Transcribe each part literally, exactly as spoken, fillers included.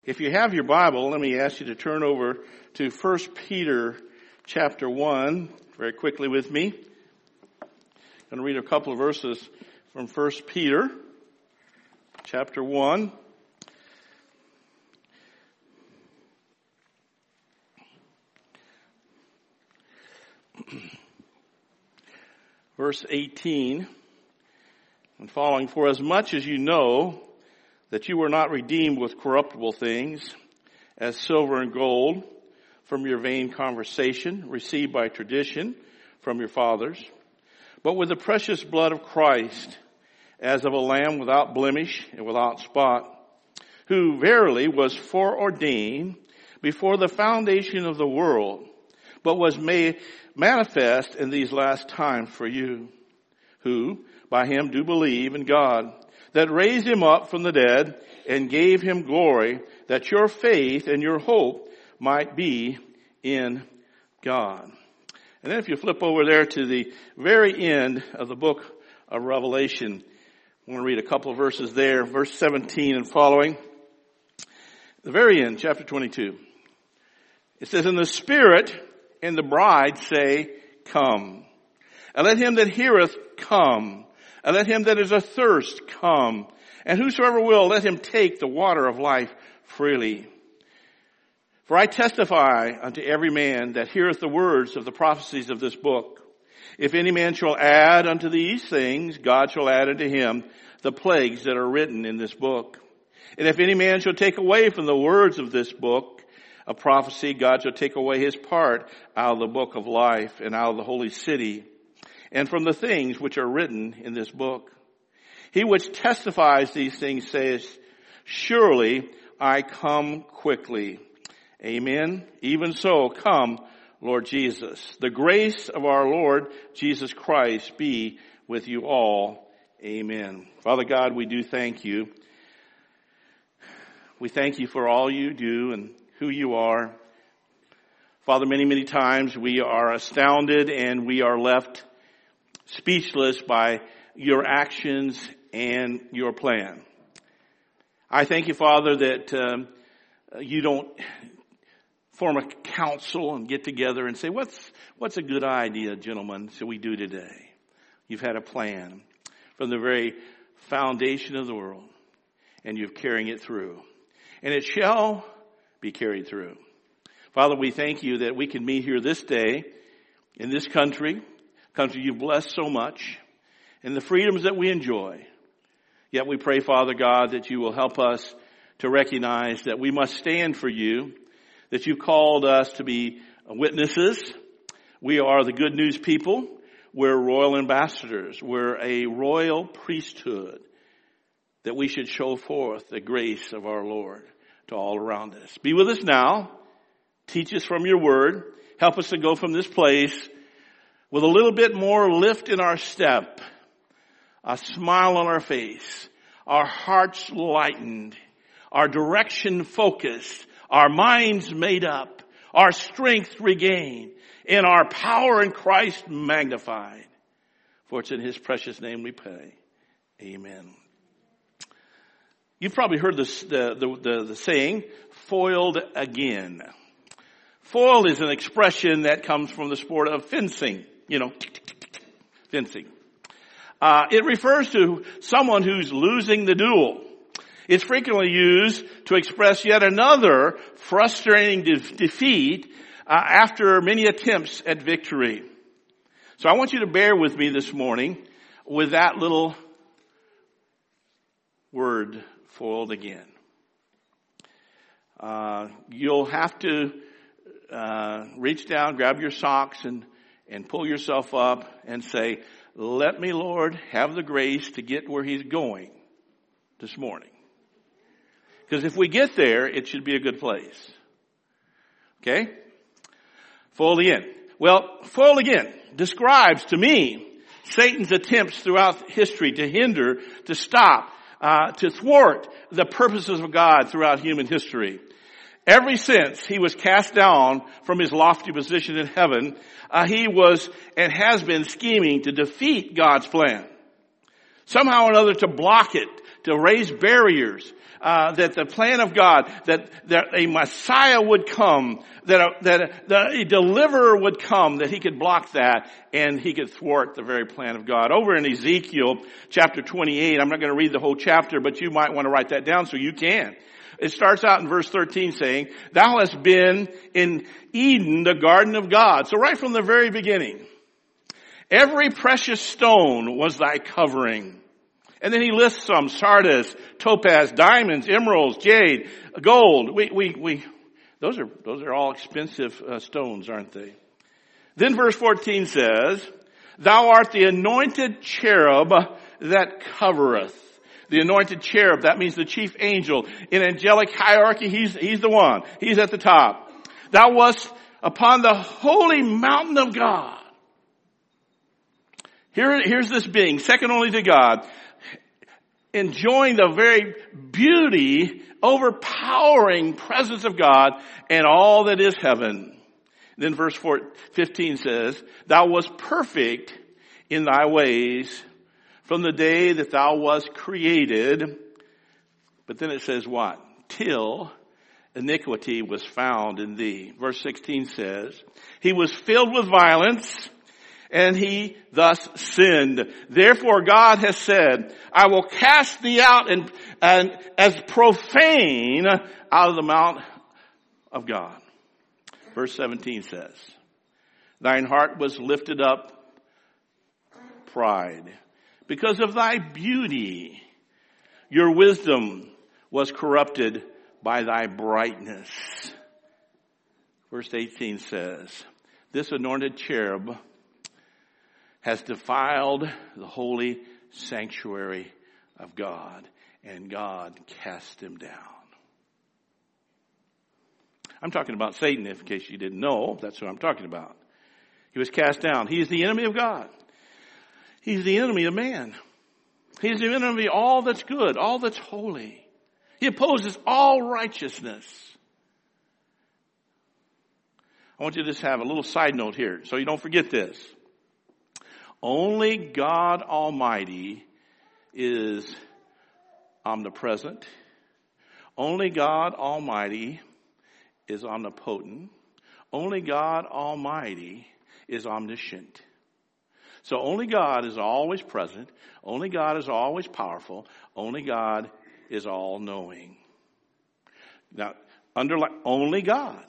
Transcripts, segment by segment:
If you have your Bible, let me ask you to turn over to First Peter chapter one very quickly with me. I'm going to read a couple of verses from First Peter chapter one. Verse eighteen and following, for as much as you know that you were not redeemed with corruptible things, as silver and gold, from your vain conversation, received by tradition from your fathers, but with the precious blood of Christ, as of a lamb without blemish and without spot, who verily was foreordained before the foundation of the world, but was made manifest in these last times for you, who by him do believe in God, that raised him up from the dead and gave him glory, that your faith and your hope might be in God. And then if you flip over there to the very end of the book of Revelation, I want to read a couple of verses there, verse seventeen and following. The very end, chapter twenty-two. It says, and the Spirit and the bride say, come. And let him that heareth come. And let him that is athirst come. And whosoever will, let him take the water of life freely. For I testify unto every man that heareth the words of the prophecies of this book. If any man shall add unto these things, God shall add unto him the plagues that are written in this book. And if any man shall take away from the words of this book a prophecy, God shall take away his part out of the book of life and out of the holy city, and from the things which are written in this book. He which testifies these things says, surely I come quickly. Amen. Even so, come, Lord Jesus. The grace of our Lord Jesus Christ be with you all. Amen. Father God, we do thank you. We thank you for all you do and who you are. Father, many, many times we are astounded and we are left speechless by your actions and your plan. I thank you, Father, that um, you don't form a council and get together and say, what's what's a good idea, gentlemen, shall we do today? You've had a plan from the very foundation of the world, and you're carrying it through. And it shall be carried through. Father, we thank you that we can meet here this day in this country, country you've blessed so much, and the freedoms that we enjoy. Yet we pray, Father God, that you will help us to recognize that we must stand for you, that you've called us to be witnesses. We are the good news people. We're royal ambassadors. We're a royal priesthood, that we should show forth the grace of our Lord to all around us. Be with us now. Teach us from your word. Help us to go from this place with a little bit more lift in our step, a smile on our face, our hearts lightened, our direction focused, our minds made up, our strength regained, and our power in Christ magnified. For it's in his precious name we pray. Amen. You've probably heard this, the, the, the, the saying, foiled again. Foiled is an expression that comes from the sport of fencing. You know, fencing. Uh, it refers to someone who's losing the duel. It's frequently used to express yet another frustrating de- defeat uh, after many attempts at victory. So I want you to bear with me this morning with that little word, foiled again. Uh, you'll have to uh, reach down, grab your socks, and and pull yourself up and say, let me, Lord, have the grace to get where he's going this morning. Because if we get there, it should be a good place. Okay? Foiled again. Well, foiled again describes to me Satan's attempts throughout history to hinder, to stop, uh, to thwart the purposes of God throughout human history. Ever since he was cast down from his lofty position in heaven, uh, he was and has been scheming to defeat God's plan. Somehow or another to block it, to raise barriers, uh, that the plan of God, that, that a Messiah would come, that, a, that, a, that a deliverer would come, that he could block that and he could thwart the very plan of God. Over in Ezekiel chapter twenty-eight, I'm not going to read the whole chapter, but you might want to write that down so you can. It starts out in verse thirteen saying, thou hast been in Eden, the garden of God. So right from the very beginning, every precious stone was thy covering. And then he lists some: sardius, topaz, diamonds, emeralds, jade, gold. We, we, we, those are, those are all expensive uh, stones, aren't they? Then verse fourteen says, thou art the anointed cherub that covereth. The anointed cherub, that means the chief angel. In angelic hierarchy, he's, he's the one. He's at the top. Thou wast upon the holy mountain of God. Here, here's this being, second only to God, enjoying the very beauty, overpowering presence of God and all that is heaven. Then verse fifteen says, thou wast perfect in thy ways from the day that thou wast created. But then it says what? Till iniquity was found in thee. Verse sixteen says, he was filled with violence, and he thus sinned. Therefore God has said, I will cast thee out and, and as profane out of the mount of God. Verse seventeen says, thine heart was lifted up pride. Because of thy beauty, your wisdom was corrupted by thy brightness. Verse eighteen says, this anointed cherub has defiled the holy sanctuary of God, and God cast him down. I'm talking about Satan, in case you didn't know. That's what I'm talking about. He was cast down. He is the enemy of God. He's the enemy of man. He's the enemy of all that's good, all that's holy. He opposes all righteousness. I want you to just have a little side note here so you don't forget this. Only God Almighty is omnipresent. Only God Almighty is omnipotent. Only God Almighty is omniscient. So only God is always present. Only God is always powerful. Only God is all-knowing. Now, underline, only God.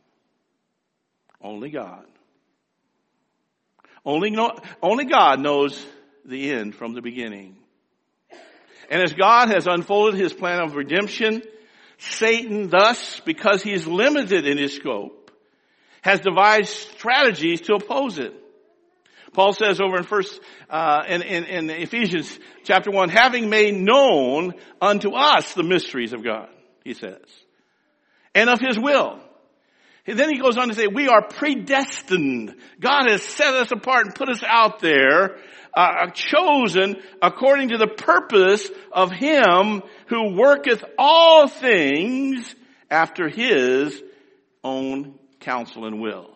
Only God. Only, know, only God knows the end from the beginning. And as God has unfolded his plan of redemption, Satan thus, because he is limited in his scope, has devised strategies to oppose it. Paul says over in first, uh, in, in, in Ephesians chapter one, having made known unto us the mysteries of God, he says, and of his will. And then he goes on to say, we are predestined. God has set us apart and put us out there, uh, chosen according to the purpose of him who worketh all things after his own counsel and will.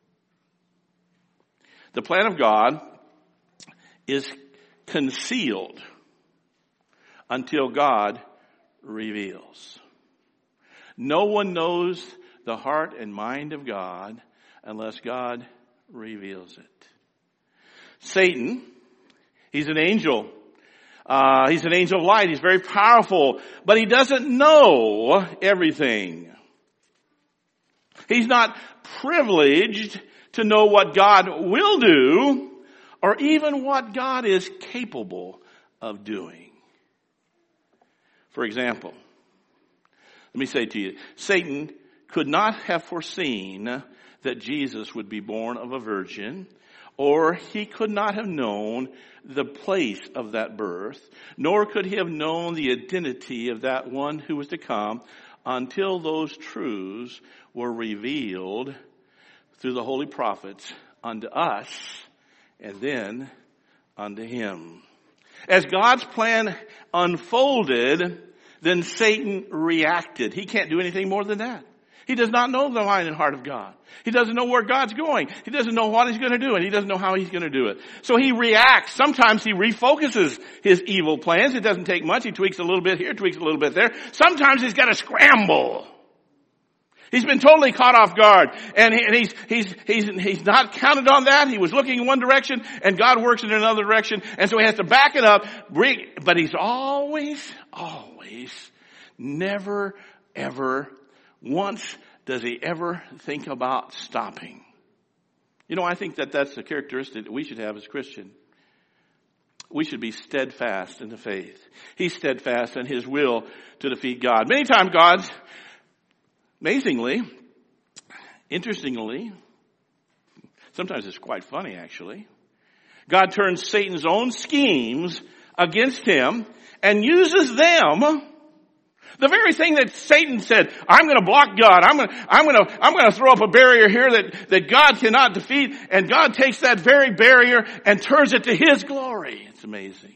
The plan of God is concealed until God reveals. No one knows the heart and mind of God unless God reveals it. Satan, he's an angel. Uh, he's an angel of light. He's very powerful, but he doesn't know everything. He's not privileged to know what God will do or even what God is capable of doing. For example, let me say to you, Satan could not have foreseen that Jesus would be born of a virgin, or he could not have known the place of that birth, nor could he have known the identity of that one who was to come until those truths were revealed through the holy prophets unto us and then unto him. As God's plan unfolded, then Satan reacted. He can't do anything more than that. He does not know the mind and heart of God. He doesn't know where God's going. He doesn't know what he's going to do, and he doesn't know how he's going to do it. So he reacts. Sometimes he refocuses his evil plans. It doesn't take much. He tweaks a little bit here, tweaks a little bit there. Sometimes he's got to scramble. He's been totally caught off guard, and, he, and he's, he's, he's, he's not counted on that. He was looking in one direction, and God works in another direction, and so he has to back it up, bring, but he's always, always, never, ever, once does he ever think about stopping. You know, I think that that's the characteristic that we should have as Christian. We should be steadfast in the faith. He's steadfast in his will to defeat God. Many times God's Amazingly, interestingly, sometimes it's quite funny actually, God turns Satan's own schemes against him and uses them. The very thing that Satan said, I'm going to block God. I'm going to, I'm going to, I'm going to throw up a barrier here that, that God cannot defeat. And God takes that very barrier and turns it to his glory. It's amazing.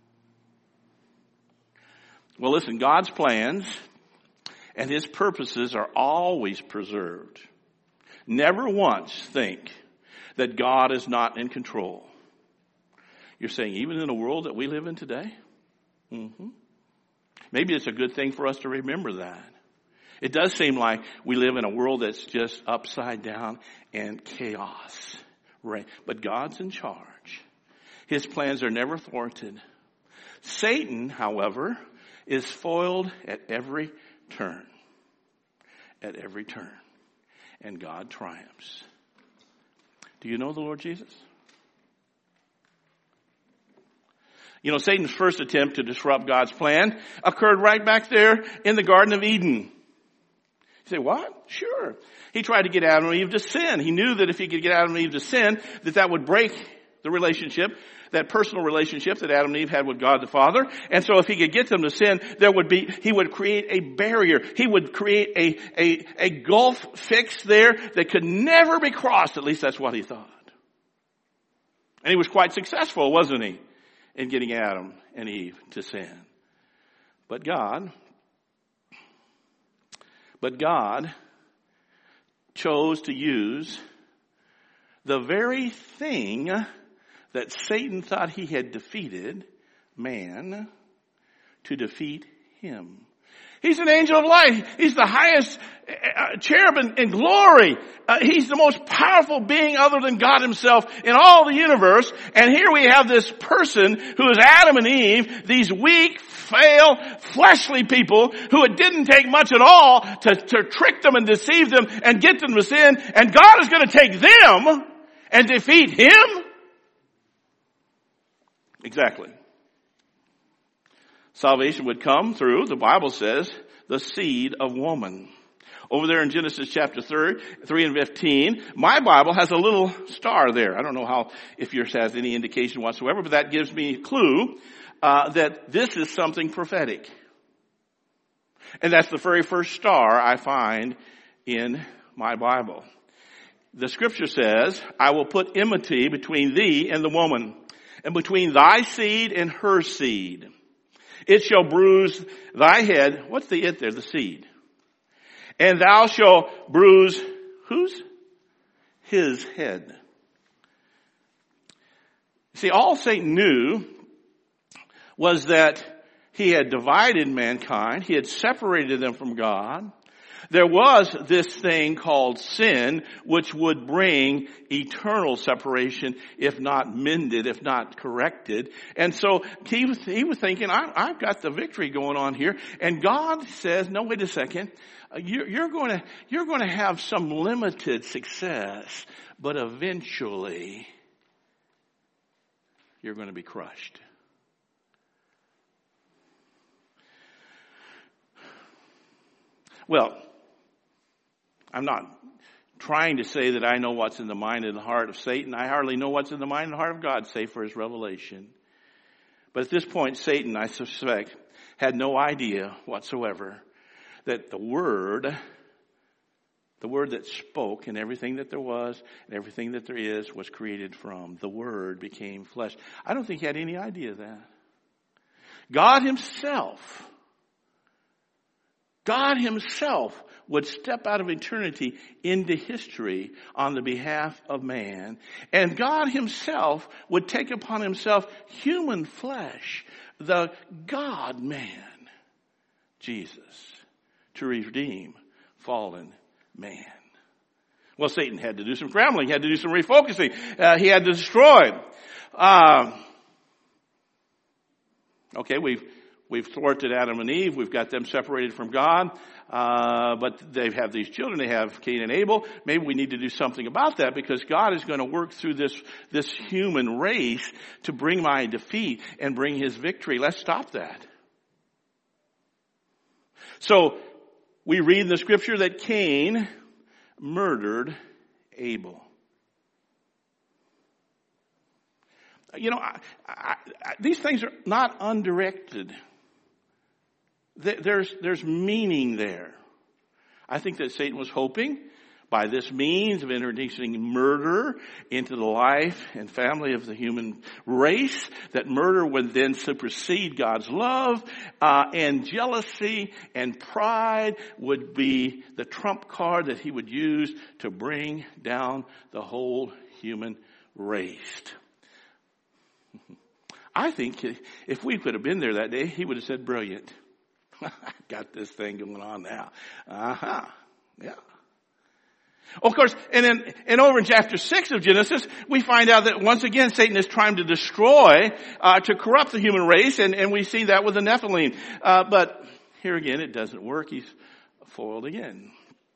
Well, listen, God's plans and his purposes are always preserved. Never once think that God is not in control. You're saying even in the world that we live in today? Mm-hmm. Maybe it's a good thing for us to remember that. It does seem like we live in a world that's just upside down and chaos. Right? But God's in charge. His plans are never thwarted. Satan, however, is foiled at every turn. At every turn. And God triumphs. Do you know the Lord Jesus? You know, Satan's first attempt to disrupt God's plan occurred right back there in the Garden of Eden. You say, what? Sure. He tried to get Adam and Eve to sin. He knew that if he could get Adam and Eve to sin, that that would break the relationship, that personal relationship that Adam and Eve had with God the Father. And so if he could get them to sin, there would be, he would create a barrier. He would create a, a, a gulf fixed there that could never be crossed. At least that's what he thought. And he was quite successful, wasn't he, in getting Adam and Eve to sin. But God, but God chose to use the very thing that Satan thought he had defeated, man, to defeat him. He's an angel of light. He's the highest cherubim in glory. Uh, he's the most powerful being other than God himself in all the universe. And here we have this person who is Adam and Eve, these weak, frail, fleshly people who it didn't take much at all to, to trick them and deceive them and get them to sin. And God is going to take them and defeat him? Exactly. Salvation would come through, the Bible says, the seed of woman. Over there in Genesis chapter three and fifteen, my Bible has a little star there. I don't know how, if yours has any indication whatsoever, but that gives me a clue uh, that this is something prophetic. And that's the very first star I find in my Bible. The scripture says, I will put enmity between thee and the woman, and between thy seed and her seed. It shall bruise thy head. What's the it there? The seed. And thou shalt bruise whose? His head. See, all Satan knew was that he had divided mankind. He had separated them from God. There was this thing called sin, which would bring eternal separation, if not mended, if not corrected. And so he was, he was thinking, I, I've got the victory going on here. And God says, no, wait a second. You're, you're going to, you're going to have some limited success, but eventually you're going to be crushed. Well, I'm not trying to say that I know what's in the mind and the heart of Satan. I hardly know what's in the mind and heart of God, save for his revelation. But at this point, Satan, I suspect, had no idea whatsoever that the Word, the Word that spoke and everything that there was and everything that there is was created from. The Word became flesh. I don't think he had any idea of that. God himself God himself would step out of eternity into history on the behalf of man. And God himself would take upon himself human flesh, the God-man, Jesus, to redeem fallen man. Well, Satan had to do some scrambling. He had to do some refocusing. Uh, he had to destroy. Um, okay, we've we've thwarted Adam and Eve. We've got them separated from God. Uh, but they have these children. They have Cain and Abel. Maybe we need to do something about that, because God is going to work through this this human race to bring my defeat and bring his victory. Let's stop that. So we read in the scripture that Cain murdered Abel. You know, I, I, I, these things are not undirected. There's, there's meaning there. I think that Satan was hoping by this means of introducing murder into the life and family of the human race, that murder would then supersede God's love, uh, and jealousy and pride would be the trump card that he would use to bring down the whole human race. I think if we could have been there that day, he would have said, brilliant. Got this thing going on now. Uh-huh. Yeah. Of course, and then, and over in chapter six of Genesis, we find out that once again, Satan is trying to destroy, uh, to corrupt the human race, and, and we see that with the Nephilim. Uh, but here again, it doesn't work. He's foiled again.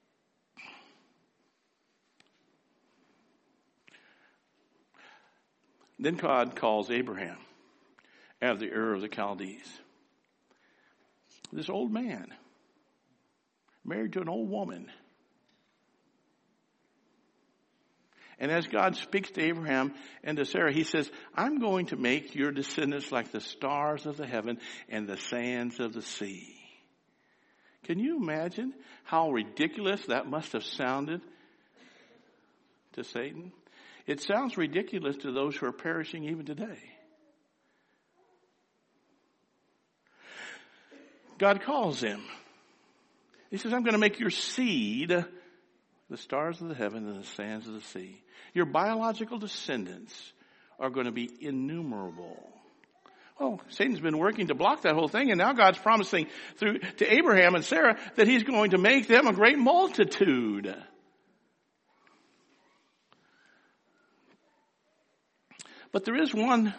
Then God calls Abraham out of the Ur of the Chaldees. This old man, married to an old woman. And as God speaks to Abraham and to Sarah, he says, I'm going to make your descendants like the stars of the heaven and the sands of the sea. Can you imagine how ridiculous that must have sounded to Satan? It sounds ridiculous to those who are perishing even today. God calls him. He says, I'm going to make your seed the stars of the heaven and the sands of the sea. Your biological descendants are going to be innumerable. Oh, Satan's been working to block that whole thing, and now God's promising through to Abraham and Sarah that he's going to make them a great multitude. But there is one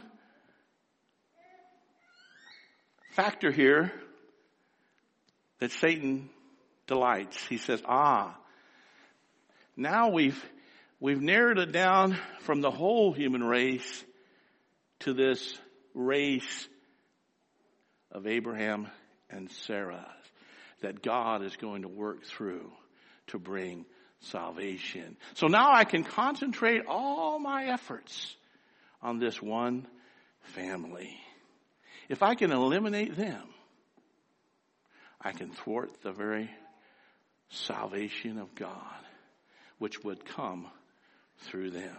factor here that Satan delights. He says, ah, now we've we've narrowed it down from the whole human race to this race of Abraham and Sarah that God is going to work through to bring salvation. So now I can concentrate all my efforts on this one family. If I can eliminate them, I can thwart the very salvation of God, which would come through them.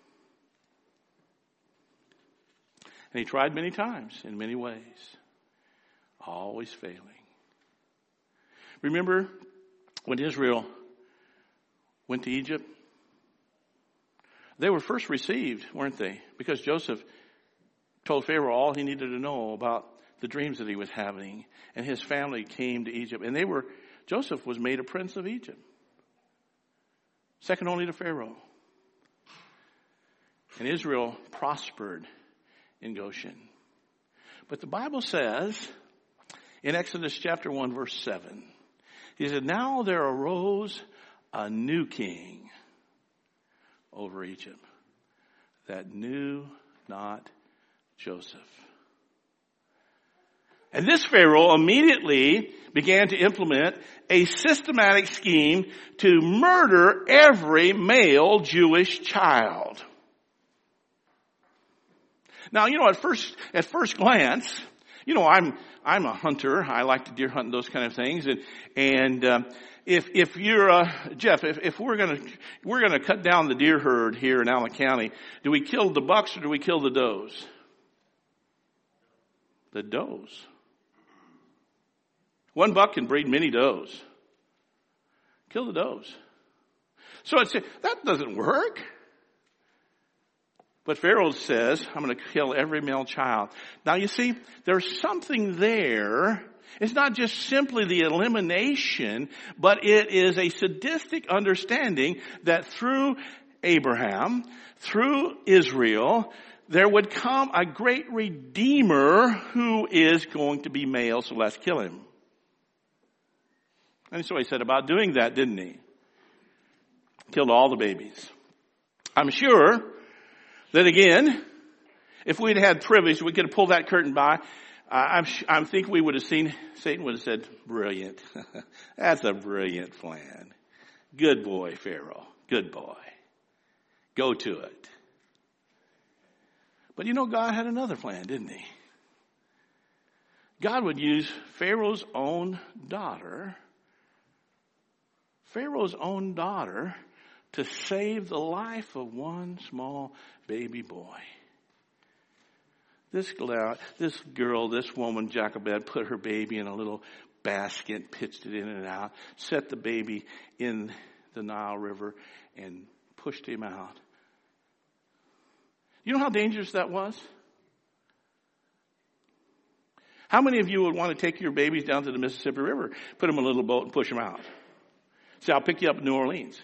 And he tried many times in many ways, always failing. Remember when Israel went to Egypt? They were first received, weren't they? Because Joseph told Pharaoh all he needed to know about the dreams that he was having. And his family came to Egypt. And they were, Joseph was made a prince of Egypt. Second only to Pharaoh. And Israel prospered in Goshen. But the Bible says in Exodus chapter one verse seven, he said, now there arose a new king over Egypt that knew not Joseph. And this Pharaoh immediately began to implement a systematic scheme to murder every male Jewish child. Now, you know, at first, at first glance, you know, I'm, I'm a hunter. I like to deer hunt and those kind of things. And, and, uh, if, if you're, uh, Jeff, if, if we're gonna, we're gonna cut down the deer herd here in Allen County, do we kill the bucks or do we kill the does? The does. One buck can breed many does. Kill the does. So I'd say, that doesn't work. But Pharaoh says, I'm going to kill every male child. Now you see, there's something there. It's not just simply the elimination, but it is a sadistic understanding that through Abraham, through Israel, there would come a great redeemer who is going to be male, so let's kill him. And so he said about doing that, didn't he? Killed all the babies. I'm sure that again, if we'd had privilege, we could have pulled that curtain by. Uh, I'm, I think we would have seen, Satan would have said, brilliant. That's a brilliant plan. Good boy, Pharaoh. Good boy. Go to it. But you know, God had another plan, didn't he? God would use Pharaoh's own daughter, Pharaoh's own daughter, to save the life of one small baby boy. This girl, this girl, this woman, Jochebed, put her baby in a little basket, pitched it in and out, set the baby in the Nile River, and pushed him out. You know how dangerous that was? How many of you would want to take your babies down to the Mississippi River, put them in a little boat, and push them out? Say, I'll pick you up in New Orleans.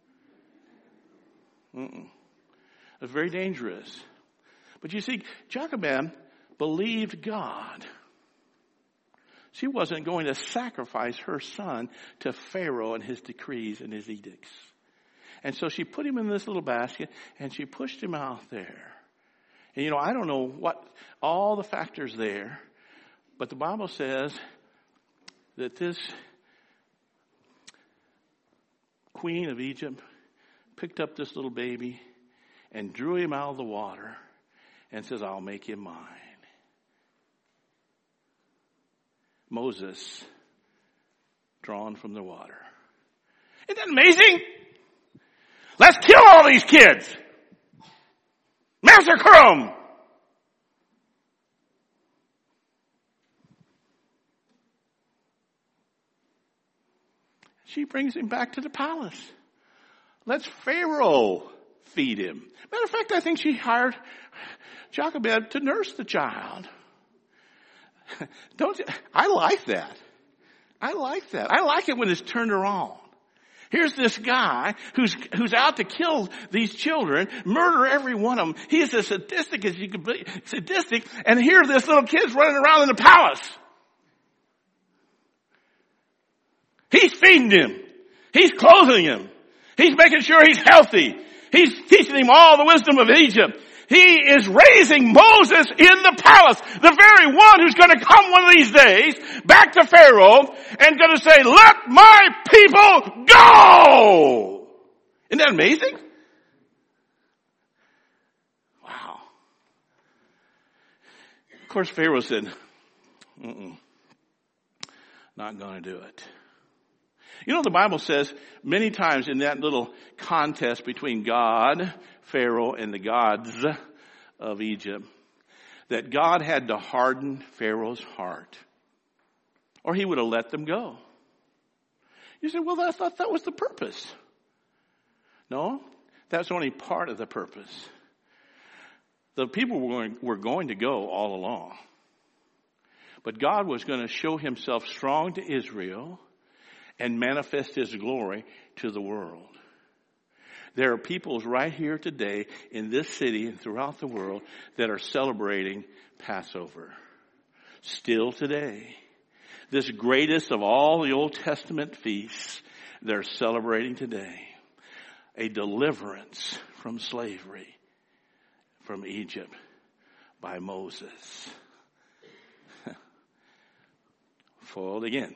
Mm-mm. It's very dangerous. But you see, Jochebed believed God. She wasn't going to sacrifice her son to Pharaoh and his decrees and his edicts. And so she put him in this little basket and she pushed him out there. And you know, I don't know what, all the factors there, but the Bible says that this queen of Egypt picked up this little baby and drew him out of the water and says, I'll make him mine. Moses, drawn from the water. Isn't that amazing? Let's kill all these kids. Massacre them. She brings him back to the palace. Let's Pharaoh feed him. Matter of fact, I think she hired Jochebed to nurse the child. Don't you? I like that. I like that. I like it when it's turned around. Here's this guy who's who's out to kill these children, murder every one of them. He is as sadistic as you could be, sadistic, and here this little kid's running around in the palace. He's feeding him. He's clothing him. He's making sure he's healthy. He's teaching him all the wisdom of Egypt. He is raising Moses in the palace, the very one who's going to come one of these days back to Pharaoh and going to say, let my people go. Isn't that amazing? Wow. Of course, Pharaoh said, Mm-mm, not going to do it. You know, the Bible says many times in that little contest between God, Pharaoh, and the gods of Egypt, that God had to harden Pharaoh's heart, or he would have let them go. You say, well, I thought that was the purpose. No, that's only part of the purpose. The people were going, were going to go all along. But God was going to show himself strong to Israel and manifest his glory to the world. There are peoples right here today in this city and throughout the world that are celebrating Passover. Still today. This greatest of all the Old Testament feasts, they're celebrating today. A deliverance from slavery from Egypt by Moses. Foiled again.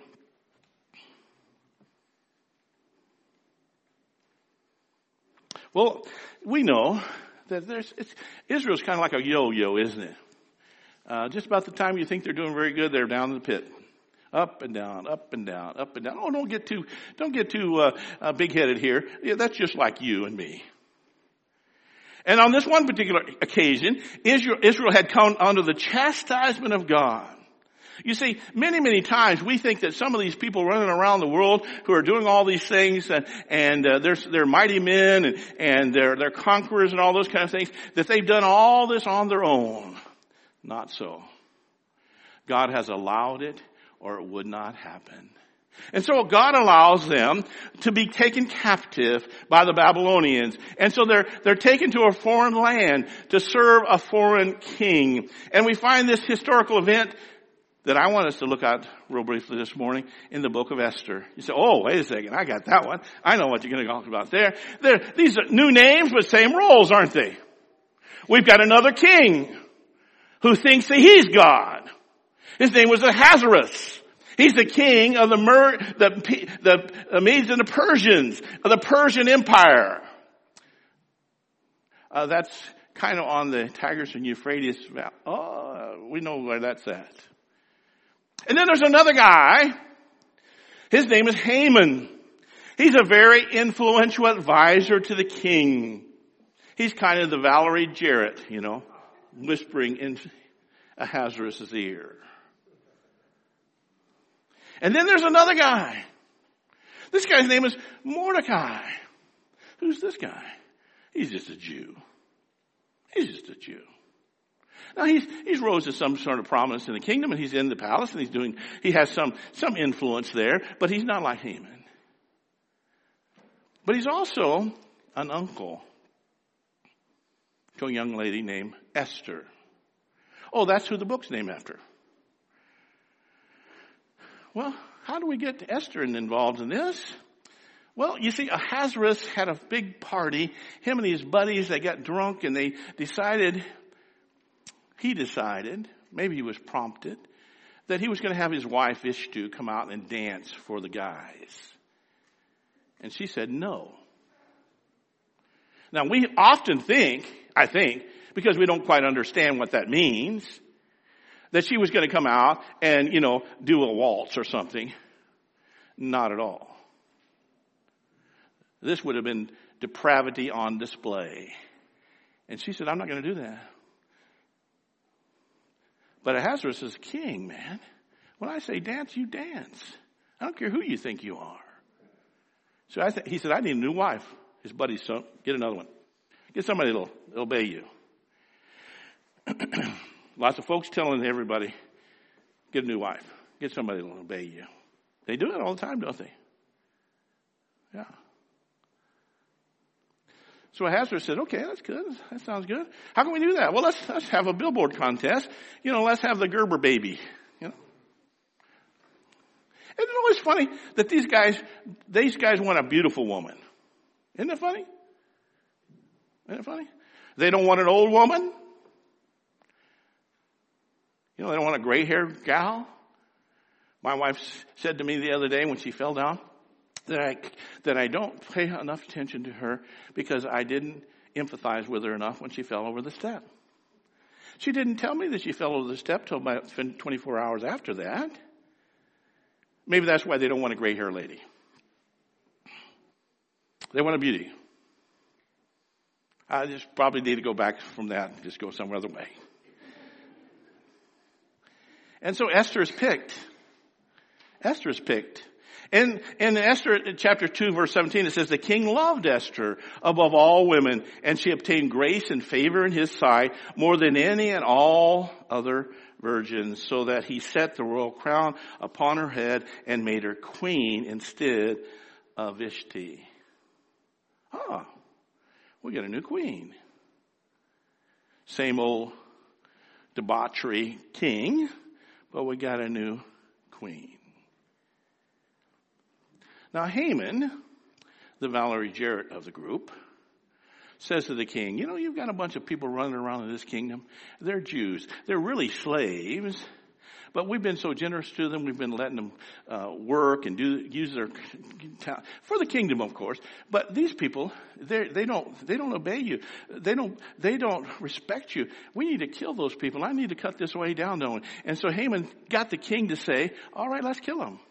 Well, we know that there's, it's, Israel's kind of like a yo-yo, isn't it? Uh, just about the time you think they're doing very good, they're down in the pit. Up and down, up and down, up and down. Oh, don't get too, don't get too, uh, uh, big-headed here. Yeah, that's just like you and me. And on this one particular occasion, Israel, Israel had come under the chastisement of God. You see, many, many times we think that some of these people running around the world who are doing all these things and, and uh, they're, they're mighty men and, and they're, they're conquerors and all those kind of things, that they've done all this on their own. Not so. God has allowed it or it would not happen. And so God allows them to be taken captive by the Babylonians. And so they're, they're taken to a foreign land to serve a foreign king. And we find this historical event that I want us to look at real briefly this morning in the book of Esther. You say, oh, wait a second, I got that one. I know what you're going to talk about there. There, these are new names, but same roles, aren't they? We've got another king who thinks that he's God. His name was Ahasuerus. He's the king of the, Mer, the, the Medes and the Persians, of the Persian Empire. Uh, that's kind of on the Tigris and Euphrates. Oh, we know where that's at. And then there's another guy. His name is Haman. He's a very influential advisor to the king. He's kind of the Valerie Jarrett, you know, whispering in Ahasuerus' ear. And then there's another guy. This guy's name is Mordecai. Who's this guy? He's just a Jew. He's just a Jew. Now he's, he's rose to some sort of prominence in the kingdom and he's in the palace and he's doing, he has some, some influence there, but he's not like Haman. But he's also an uncle to a young lady named Esther. Oh, that's who the book's named after. Well, how do we get Esther involved in this? Well, you see, Ahasuerus had a big party. Him and his buddies, they got drunk and they decided, he decided, maybe he was prompted, that he was going to have his wife Ishtu come out and dance for the guys. And she said no. Now, we often think, I think, because we don't quite understand what that means, that she was going to come out and, you know, do a waltz or something. Not at all. This would have been depravity on display. And she said, I'm not going to do that. But Ahasuerus is king, man. When I say dance, you dance. I don't care who you think you are. So I th- he said, I need a new wife. His buddy said, get another one. Get somebody that'll obey you. Lots of folks telling everybody, get a new wife. Get somebody that'll obey you. They do it all the time, don't they? Yeah. So Ahasuerus said, okay, that's good. That sounds good. How can we do that? Well, let's, let's have a billboard contest. You know, let's have the Gerber baby. You know. Isn't it always funny that these guys, these guys want a beautiful woman? Isn't it funny? Isn't it funny? They don't want an old woman. You know, they don't want a gray-haired gal. My wife said to me the other day when she fell down that I, that I don't pay enough attention to her because I didn't empathize with her enough when she fell over the step. She didn't tell me that she fell over the step till about twenty-four hours after that. Maybe that's why they don't want a gray-haired lady. They want a beauty. I just probably need to go back from that and just go some other way. And so Esther is picked. Esther is picked. And in Esther chapter two verse seventeen it says, the king loved Esther above all women, and she obtained grace and favor in his sight more than any and all other virgins, so that he set the royal crown upon her head and made her queen instead of Vashti. Ah, we got a new queen. Same old debauchery king, but we got a new queen. Now Haman, the Valerie Jarrett of the group, says to the king, you know, you've got a bunch of people running around in this kingdom. They're Jews. They're really slaves, but we've been so generous to them. We've been letting them uh, work and do use their talent for the kingdom, of course. But these people, they they don't they don't obey you. They don't they don't respect you. We need to kill those people. I need to cut this way down, though. And so Haman got the king to say, all right, let's kill them.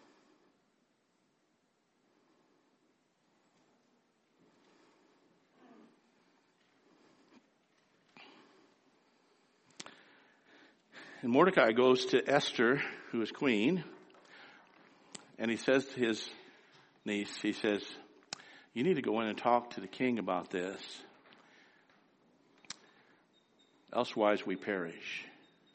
And Mordecai goes to Esther, who is queen, and he says to his niece, he says, you need to go in and talk to the king about this. Elsewise we perish.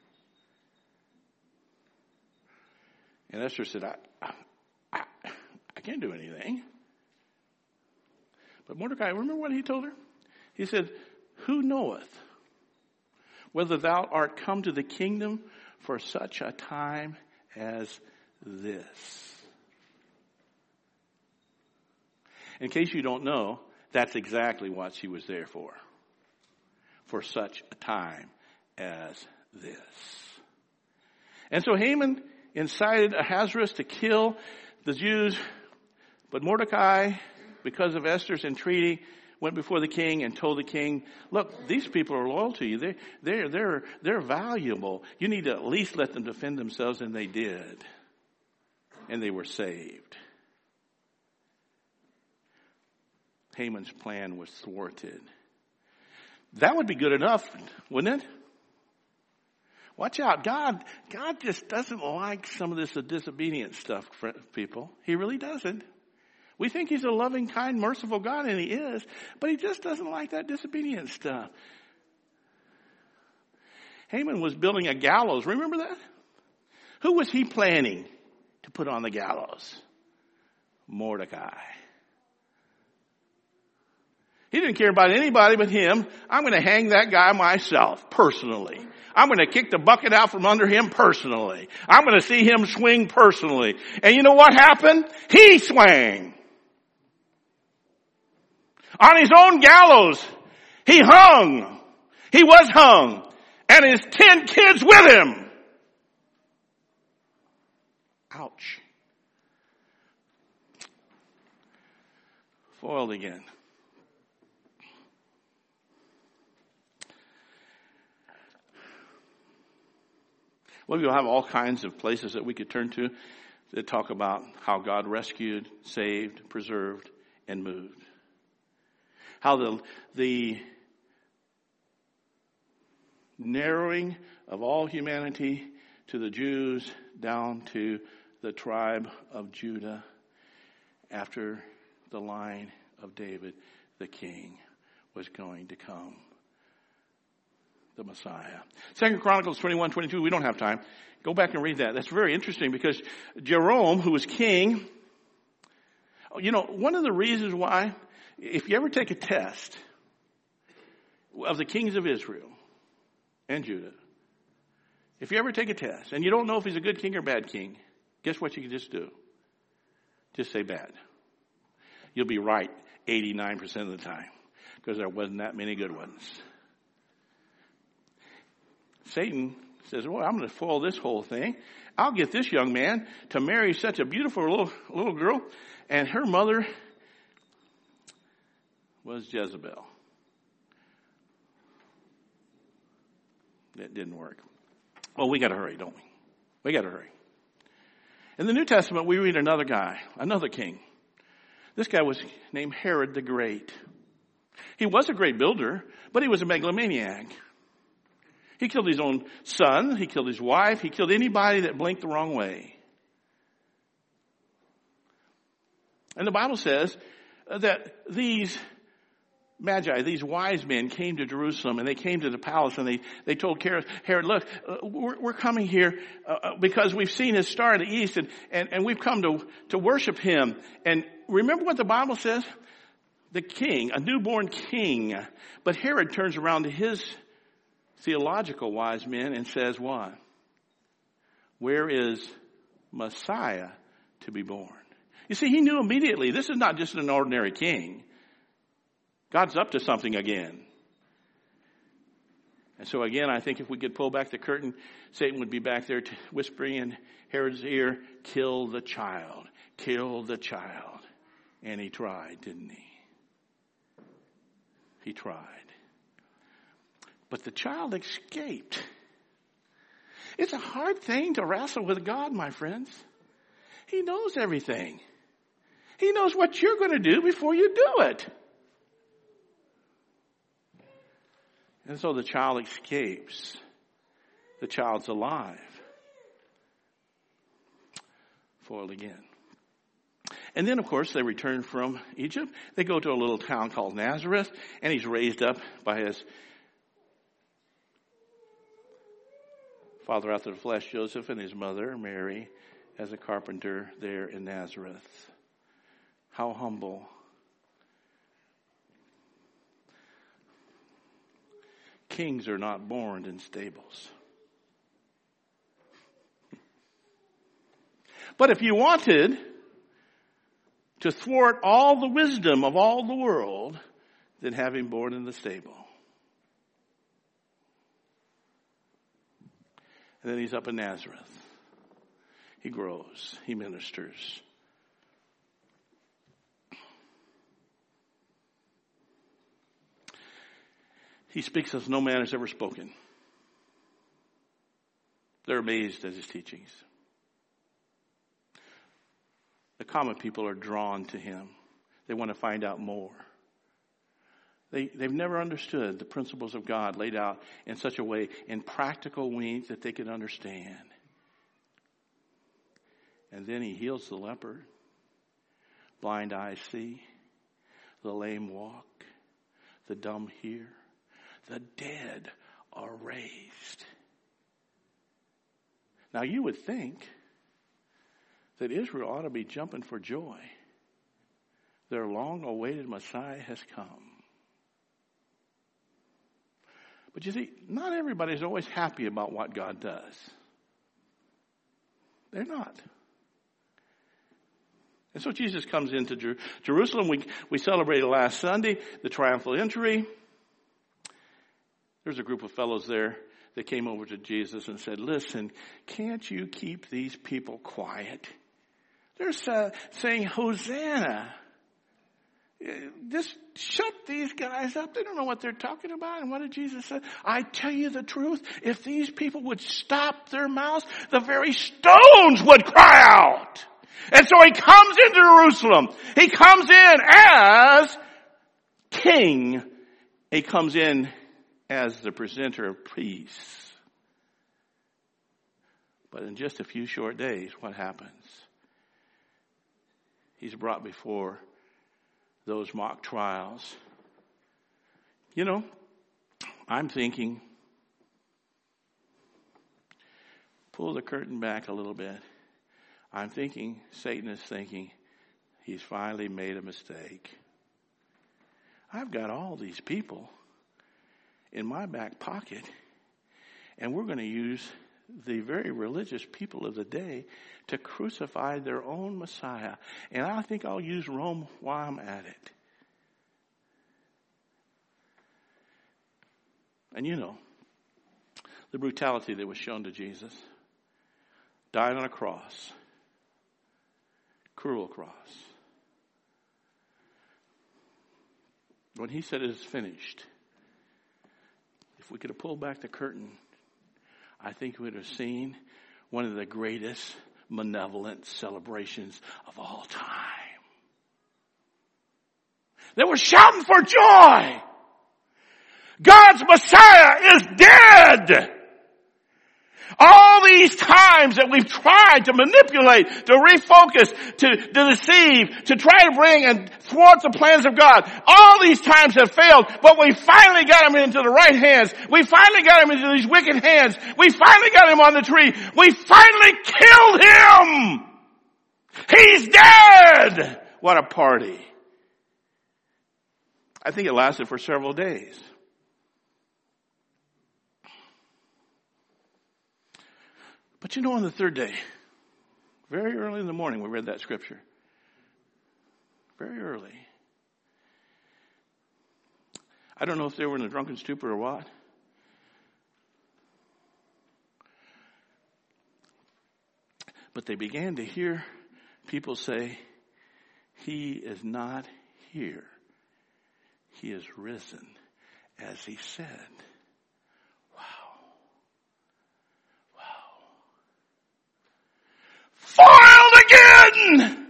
And Esther said, I, I, I can't do anything. But Mordecai, remember what he told her? He said, who knoweth whether thou art come to the kingdom for such a time as this? In case you don't know, that's exactly what she was there for. For such a time as this. And so Haman incited Ahasuerus to kill the Jews, but Mordecai, because of Esther's entreaty, went before the king and told the king, look, these people are loyal to you. They, they're, they're, they're valuable. You need to at least let them defend themselves, and they did. And they were saved. Haman's plan was thwarted. That would be good enough, wouldn't it? Watch out. God, God just doesn't like some of this disobedient stuff, people. He really doesn't. We think he's a loving, kind, merciful God, and he is, but he just doesn't like that disobedient stuff. Haman was building a gallows. Remember that? Who was he planning to put on the gallows? Mordecai. He didn't care about anybody but him. I'm going to hang that guy myself, personally. I'm going to kick the bucket out from under him personally. I'm going to see him swing personally. And you know what happened? He swung. On his own gallows, he hung. He was hung. And his ten kids with him. Ouch. Foiled again. Well, we'll have all kinds of places that we could turn to that talk about how God rescued, saved, preserved, and moved. How the, the narrowing of all humanity to the Jews down to the tribe of Judah after the line of David, the king, was going to come. The Messiah. Second Chronicles twenty-one, twenty-two, we don't have time. Go back and read that. That's very interesting because Jerome, who was king, you know, one of the reasons why, if you ever take a test of the kings of Israel and Judah, if you ever take a test and you don't know if he's a good king or bad king, guess what you can just do? Just say bad. You'll be right eighty-nine percent of the time because there wasn't that many good ones. Satan says, well, I'm going to foil this whole thing. I'll get this young man to marry such a beautiful little, little girl. And her mother was Jezebel. That didn't work. Well, we got to hurry, don't we? We got to hurry. In the New Testament, we read another guy, another king. This guy was named Herod the Great. He was a great builder, but he was a megalomaniac. He killed his own son. He killed his wife. He killed anybody that blinked the wrong way. And the Bible says that these magi, these wise men came to Jerusalem and they came to the palace and they, they told Herod, look, uh, we're, we're coming here uh, because we've seen his star in the east and, and, and we've come to, to worship him. And remember what the Bible says? The king, a newborn king. But Herod turns around to his theological wise men and says what? Where is Messiah to be born? You see, he knew immediately this is not just an ordinary king. God's up to something again. And so again, I think if we could pull back the curtain, Satan would be back there whispering in Herod's ear, kill the child, kill the child. And he tried, didn't he? He tried. But the child escaped. It's a hard thing to wrestle with God, my friends. He knows everything. He knows what you're going to do before you do it. And so the child escapes. The child's alive. Foiled again. And then, of course, they return from Egypt. They go to a little town called Nazareth, and he's raised up by his father after the flesh, Joseph, and his mother, Mary, as a carpenter there in Nazareth. How humble. Kings are not born in stables. But if you wanted to thwart all the wisdom of all the world, then have him born in the stable. And then he's up in Nazareth. He grows. He ministers. He speaks as no man has ever spoken. They're amazed at his teachings. The common people are drawn to him. They want to find out more. They, they've never understood the principles of God laid out in such a way, in practical means that they can understand. And then he heals the leper. Blind eyes see. The lame walk. The dumb hear. The dead are raised. Now you would think that Israel ought to be jumping for joy. Their long-awaited Messiah has come. But you see, not everybody's always happy about what God does. They're not. And so Jesus comes into Jer- Jerusalem. We, we celebrated last Sunday the triumphal entry. There's a group of fellows there that came over to Jesus and said, listen, can't you keep these people quiet? They're uh, saying, Hosanna. Just shut these guys up. They don't know what they're talking about. And what did Jesus say? I tell you the truth. If these people would stop their mouths, the very stones would cry out. And so he comes into Jerusalem. He comes in as king. He comes in as the presenter of peace. But in just a few short days, what happens? He's brought before those mock trials. You know, I'm thinking, pull the curtain back a little bit. I'm thinking, Satan is thinking, he's finally made a mistake. I've got all these people in my back pocket, and we're going to use the very religious people of the day to crucify their own Messiah. And I think I'll use Rome while I'm at it. And you know, the brutality that was shown to Jesus. Died on a cross. Cruel cross. When he said it is finished, if we could have pulled back the curtain, I think we would have seen one of the greatest malevolent celebrations of all time. They were shouting for joy. God's Messiah is dead. All these times that we've tried to manipulate, to refocus, to, to deceive, to try to bring and thwart the plans of God, all these times have failed, but we finally got him into the right hands. We finally got him into these wicked hands. We finally got him on the tree. We finally killed him. He's dead. What a party. I think it lasted for several days. But you know, on the third day, very early in the morning, we read that scripture. Very early. I don't know if they were in a drunken stupor or what. But they began to hear people say, he is not here. He is risen, as he said. Foiled again!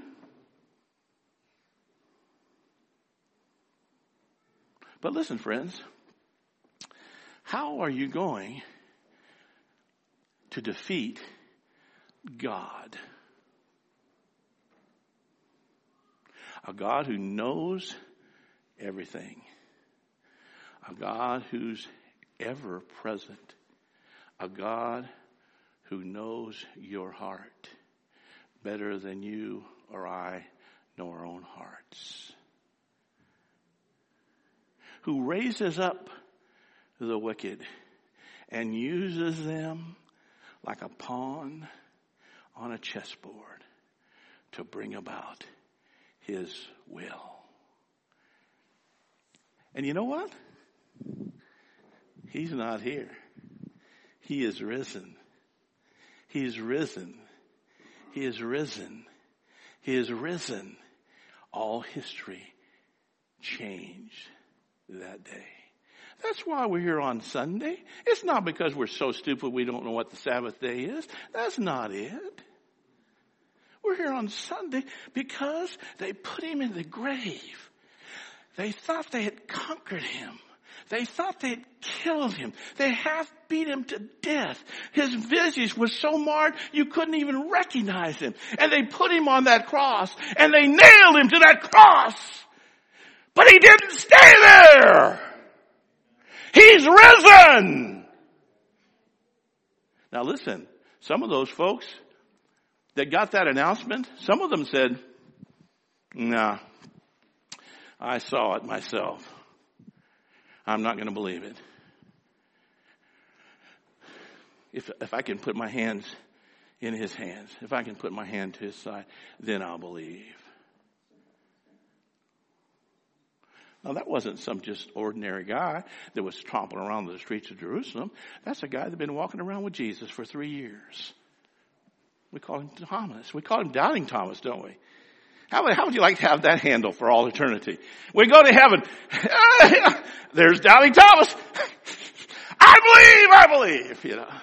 But listen, friends, how are you going to defeat God. A God who knows everything. A God who's ever present. A God who knows your heart better than you or I know our own hearts. Who raises up the wicked and uses them like a pawn on a chessboard to bring about his will. And you know what? He's not here. He is risen. He is risen. He is risen. He is risen. All history changed that day. That's why we're here on Sunday. It's not because we're so stupid we don't know what the Sabbath day is. That's not it. We're here on Sunday because they put him in the grave. They thought they had conquered him. They thought they had killed him. They half beat him to death. His visage was so marred you couldn't even recognize him. And they put him on that cross and they nailed him to that cross. But he didn't stay there. He's risen. Now listen, some of those folks that got that announcement, some of them said, nah, I saw it myself. I'm not going to believe it. If if I can put my hands in his hands, if I can put my hand to his side, then I'll believe. Now that wasn't some just ordinary guy that was tromping around the streets of Jerusalem. That's a guy that had been walking around with Jesus for three years. We call him Thomas. We call him Doubting Thomas, don't we? How, how would you like to have that handle for all eternity? We go to heaven. There's Doubting Thomas. I believe, I believe, you know.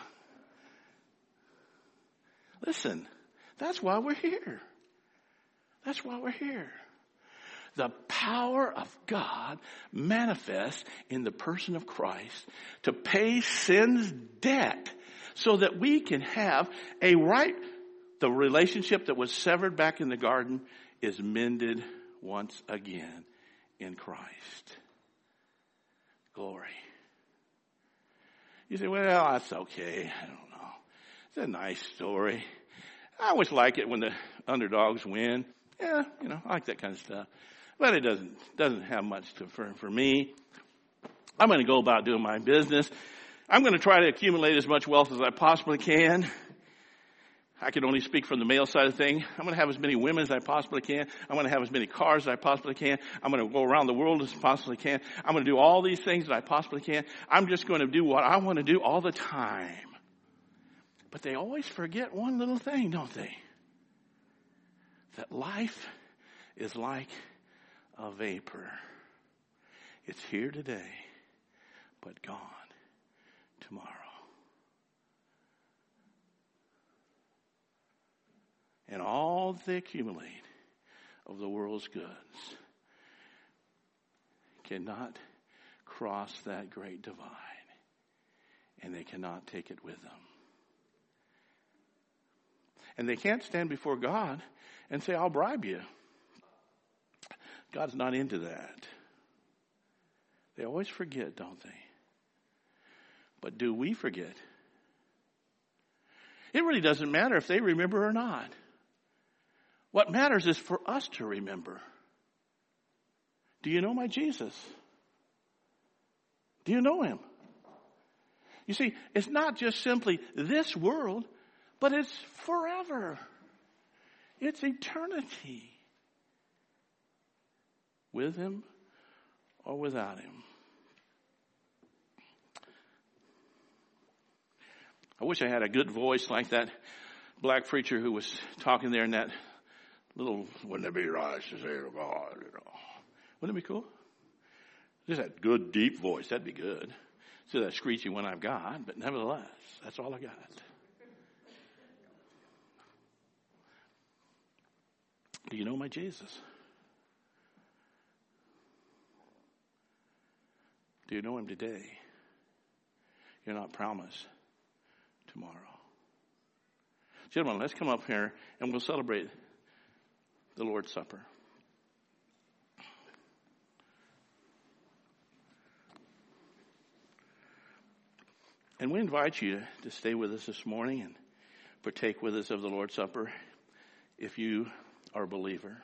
Listen, that's why we're here. That's why we're here. The power of God manifests in the person of Christ to pay sin's debt so that we can have a right, the relationship that was severed back in the garden is mended once again in Christ. Glory. You say, well, that's okay. I don't know. It's a nice story. I always like it when the underdogs win. Yeah, you know, I like that kind of stuff. But it doesn't doesn't have much to for, for me. I'm going to go about doing my business. I'm going to try to accumulate as much wealth as I possibly can. I can only speak from the male side of things. I'm going to have as many women as I possibly can. I'm going to have as many cars as I possibly can. I'm going to go around the world as I possibly can. I'm going to do all these things that I possibly can. I'm just going to do what I want to do all the time. But they always forget one little thing, don't they? That life is like a vapor. It's here today, but gone tomorrow. And all that they accumulate of the world's goods cannot cross that great divide, and they cannot take it with them. And they can't stand before God and say, I'll bribe you. God's not into that. They always forget, don't they? But do we forget? It really doesn't matter if they remember or not. What matters is for us to remember. Do you know my Jesus? Do you know him? You see, it's not just simply this world, but it's forever. It's eternity. With him or without him. I wish I had a good voice like that black preacher who was talking there in that little, wouldn't it be right to say to God, you know. Wouldn't it be cool? Just that good, deep voice. That'd be good. So that screechy one I've got, but nevertheless, that's all I got. Do you know my Jesus? Do you know him today? You're not promised tomorrow. Gentlemen, let's come up here and we'll celebrate the Lord's Supper. And we invite you to stay with us this morning and partake with us of the Lord's Supper if you are a believer.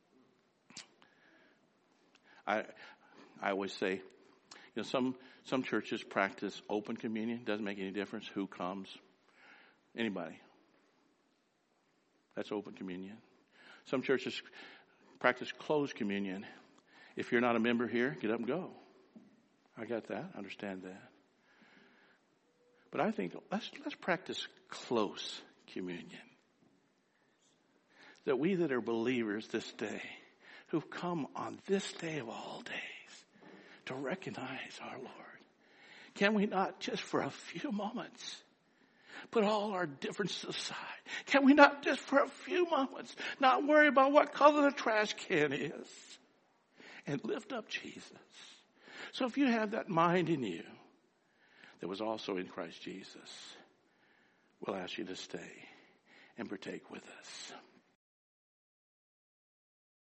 I I always say, you know, some some churches practice open communion. Doesn't make any difference who comes. Anybody. That's open communion. Some churches practice closed communion. If you're not a member here, get up and go. I got that. I understand that. But I think let's let's practice close communion. That we that are believers this day, who've come on this day of all days to recognize our Lord, can we not just for a few moments put all our differences aside? Can we not just for a few moments not worry about what color the trash can is and lift up Jesus? So if you have that mind in you that was also in Christ Jesus, we'll ask you to stay and partake with us.